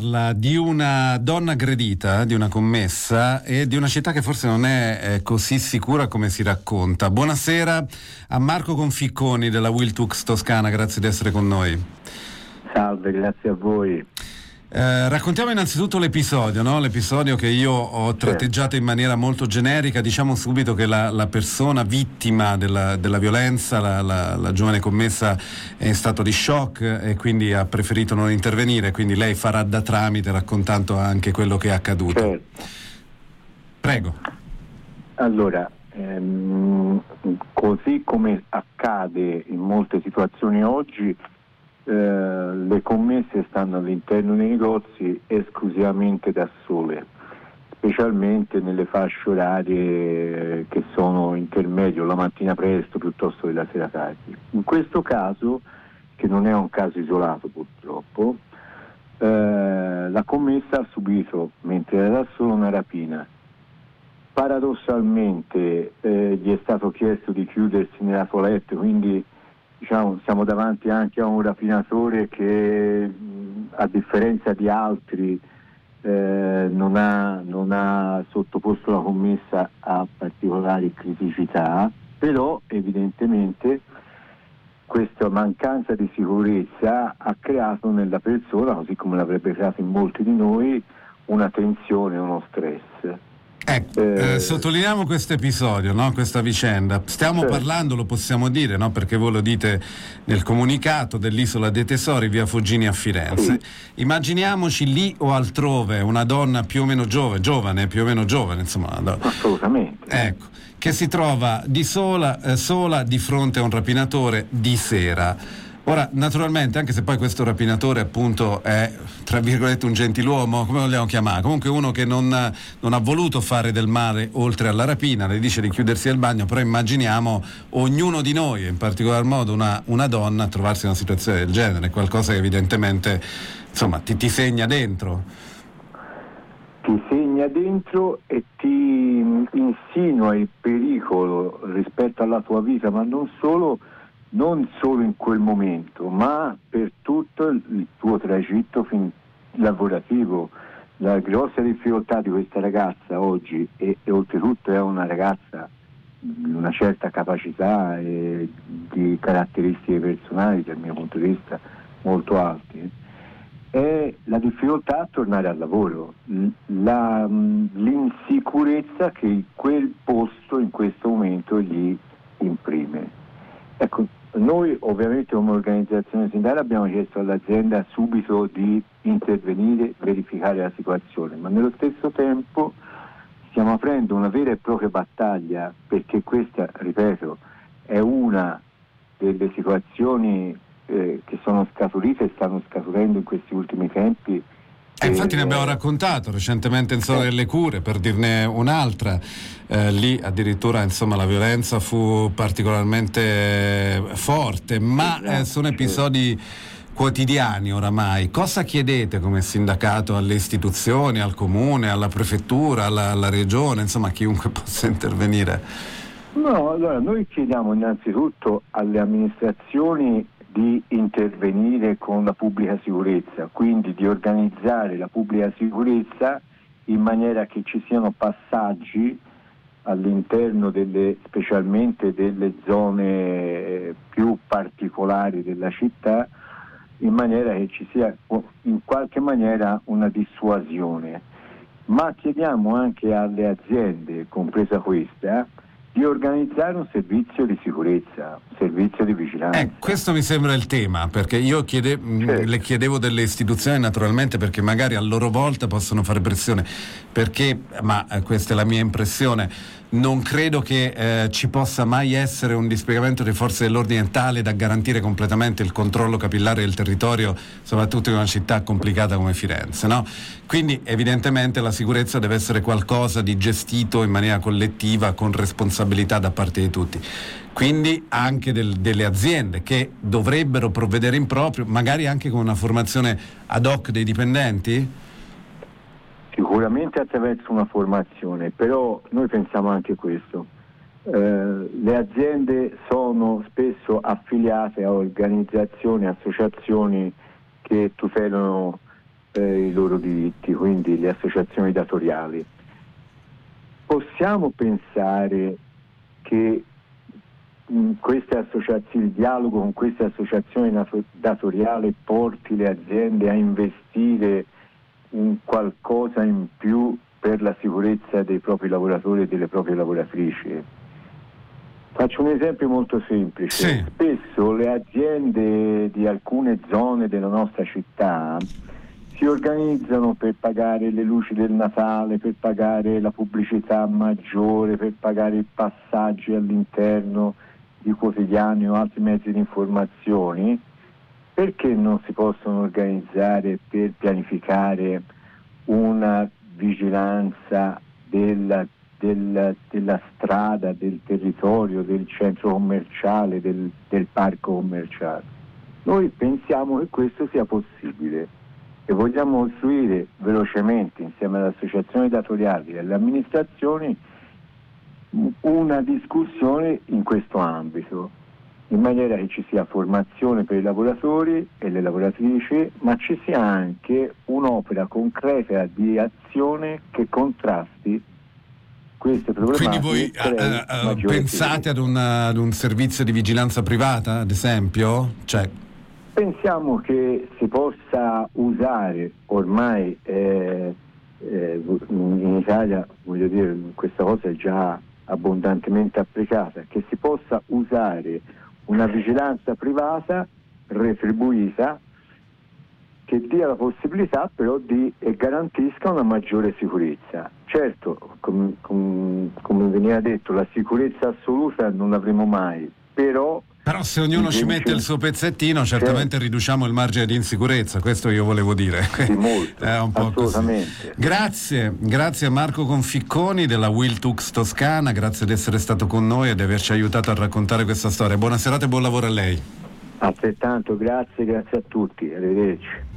parla di una donna aggredita, di una commessa e di una città che forse non è così sicura come si racconta. Buonasera a Marco Conficconi della Wiltux Toscana, grazie di essere con noi. Salve, grazie a voi. Raccontiamo innanzitutto l'episodio, no? L'episodio che io ho tratteggiato in maniera molto generica. Diciamo subito che la persona vittima della violenza, la giovane commessa, è in stato di shock e quindi ha preferito non intervenire, quindi lei farà da tramite raccontando anche quello che è accaduto. Certo. Prego. Allora, così come accade in molte situazioni oggi, le commesse stanno all'interno dei negozi esclusivamente da sole, specialmente nelle fasce orarie che sono intermedio, la mattina presto piuttosto che la sera tardi. In questo caso, che non è un caso isolato purtroppo, la commessa ha subito, mentre era da sola, una rapina. Paradossalmente gli è stato chiesto di chiudersi nella toilette, quindi diciamo siamo davanti anche a un rapinatore che a differenza di altri non ha sottoposto la commessa a particolari criticità, però evidentemente questa mancanza di sicurezza ha creato nella persona, così come l'avrebbe creato in molti di noi, una tensione, uno stress. Sottolineiamo questo episodio, no? Questa vicenda. Stiamo parlando, lo possiamo dire, no? Perché voi lo dite nel comunicato, dell'Isola dei Tesori, via Foggini a Firenze. Sì. Immaginiamoci lì o altrove una donna più o meno giovane, insomma. Assolutamente. Ecco, che si trova sola di fronte a un rapinatore di sera. Ora, naturalmente, anche se poi questo rapinatore appunto è, tra virgolette, un gentiluomo, come vogliamo chiamare, comunque uno che non ha voluto fare del male oltre alla rapina, le dice di chiudersi al bagno, però immaginiamo ognuno di noi, in particolar modo una donna, a trovarsi in una situazione del genere, qualcosa che evidentemente, insomma, ti segna dentro. Ti segna dentro e ti insinua il pericolo rispetto alla tua vita, ma non solo in quel momento, ma per tutto il tuo tragitto lavorativo. La grossa difficoltà di questa ragazza oggi, e oltretutto è una ragazza di una certa capacità e di caratteristiche personali, dal mio punto di vista, molto alte, è la difficoltà a tornare al lavoro, l'insicurezza che quel posto in questo momento gli imprime. Ecco, noi ovviamente come organizzazione sindacale abbiamo chiesto all'azienda subito di intervenire, verificare la situazione, ma nello stesso tempo stiamo aprendo una vera e propria battaglia, perché questa, ripeto, è una delle situazioni che sono scaturite e stanno scaturendo in questi ultimi tempi. Infatti ne abbiamo raccontato recentemente in Zona delle Cure, per dirne un'altra, lì addirittura insomma la violenza fu particolarmente forte, ma sono episodi quotidiani oramai. Cosa chiedete come sindacato alle istituzioni, al comune, alla prefettura, alla regione, insomma chiunque possa intervenire? No, allora noi chiediamo innanzitutto alle amministrazioni di intervenire con la pubblica sicurezza, quindi di organizzare la pubblica sicurezza in maniera che ci siano passaggi all'interno specialmente delle zone più particolari della città, in maniera che ci sia in qualche maniera una dissuasione. Ma chiediamo anche alle aziende, compresa questa, di organizzare un servizio di sicurezza, un servizio di vigilanza. Questo mi sembra il tema, perché io le chiedevo delle istituzioni naturalmente perché magari a loro volta possono fare pressione, perché, ma questa è la mia impressione, non credo che ci possa mai essere un dispiegamento delle forze dell'ordine tale da garantire completamente il controllo capillare del territorio, soprattutto in una città complicata come Firenze, no? Quindi evidentemente la sicurezza deve essere qualcosa di gestito in maniera collettiva, con responsabilità da parte di tutti. Quindi anche delle aziende che dovrebbero provvedere in proprio, magari anche con una formazione ad hoc dei dipendenti? Sicuramente attraverso una formazione, però noi pensiamo anche questo. Le aziende sono spesso affiliate a organizzazioni, associazioni che tutelano i loro diritti, quindi le associazioni datoriali. Possiamo pensare che il dialogo con queste associazioni datoriali porti le aziende a investire un qualcosa in più per la sicurezza dei propri lavoratori e delle proprie lavoratrici? Faccio un esempio molto semplice. Sì. Spesso le aziende di alcune zone della nostra città si organizzano per pagare le luci del Natale, per pagare la pubblicità maggiore, per pagare i passaggi all'interno di quotidiani o altri mezzi di informazione. Perché non si possono organizzare per pianificare una vigilanza della strada, del territorio, del centro commerciale, del parco commerciale? Noi pensiamo che questo sia possibile e vogliamo costruire velocemente, insieme alle associazioni datoriali e alle amministrazioni, una discussione in questo ambito, in maniera che ci sia formazione per i lavoratori e le lavoratrici, ma ci sia anche un'opera concreta di azione che contrasti queste problematiche. Quindi voi pensate ad un servizio di vigilanza privata, ad esempio? Pensiamo che si possa usare ormai in Italia, voglio dire, questa cosa è già abbondantemente applicata, che si possa usare una vigilanza privata retribuita che dia la possibilità però e garantisca una maggiore sicurezza. Certo, come veniva detto, la sicurezza assoluta non l'avremo mai, però se ognuno ci mette il suo pezzettino, certamente riduciamo il margine di insicurezza, questo io volevo dire. Sì, molto, è un po' assolutamente. Così. Grazie a Marco Conficconi della Wiltux Toscana, grazie di essere stato con noi e di averci aiutato a raccontare questa storia. Buona serata e buon lavoro a lei. Altrettanto, grazie a tutti, arrivederci.